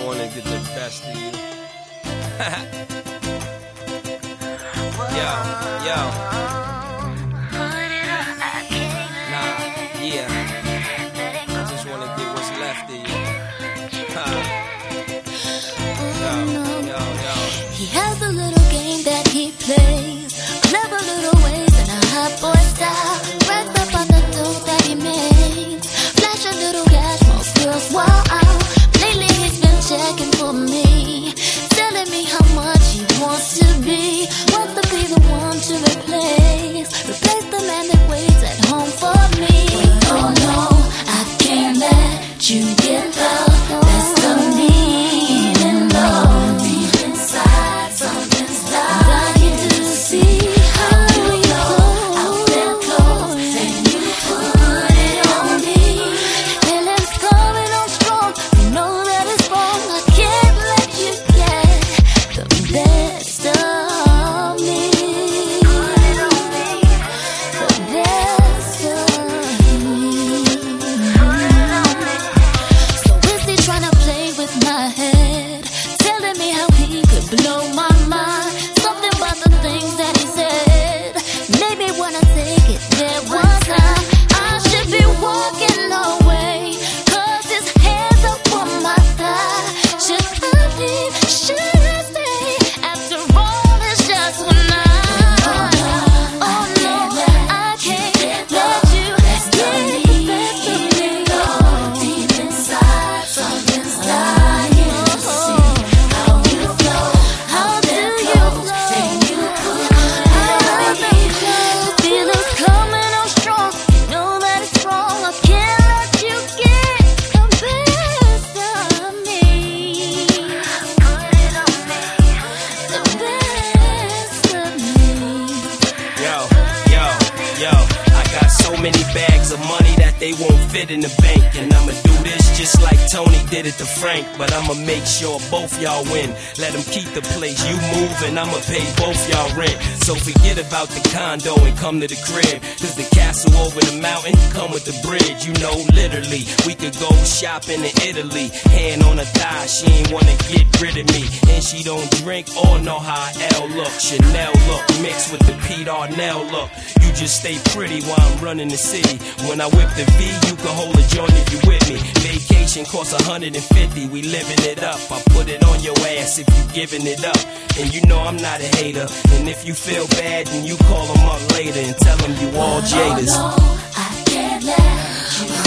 wanna get the best of you. Yo. Nah, yeah. I just wanna get what's left of you. Yo. He has a little game that he plays, clever little ways and a hot boy style. Racks up on the dough that he makes, flash a little cash, most girls wow. Lately he's been checking for me, telling me how much he wants to be. Wants to be the one to replace the man that waits at home for me. Oh no, I can't let you get the best of me. Even though deep inside something's dying to see how we go out there close, then you put it on me. Feelings coming on strong, you know that it's wrong. I can't let you get the best of me. Blow my mind, something about the things that he said made me wanna take it there one time. I should be walking away, 'cause his hands up on my thigh. Should I leave? Should I stay? After all, it's just one night. Oh no, I can't let you get the best of me. Deep inside, something's dying to see. Many bags of money that they won't fit in the bank, and I'ma do this just like Tony did it to Frank. But I'ma make sure both y'all win. Let them keep the place, you move and I'ma pay both y'all rent. So forget about the condo and come to the crib, 'cause the castle over the mountain come with the bridge. You know, literally, we could go shopping in Italy. Hand on her thigh, she ain't wanna get rid of me. And she don't drink or know how L look. Chanel look mixed with the Pete Arnell look. You just stay pretty while I'm running the city. When I whip the V, you can hold a joint if you with me. Vacation costs 150, we living it up. I put it on your ass if you giving it up. And you know I'm not a hater. And if you feel bad, then you call them up later and tell them you all jaders. Oh no, I can't let you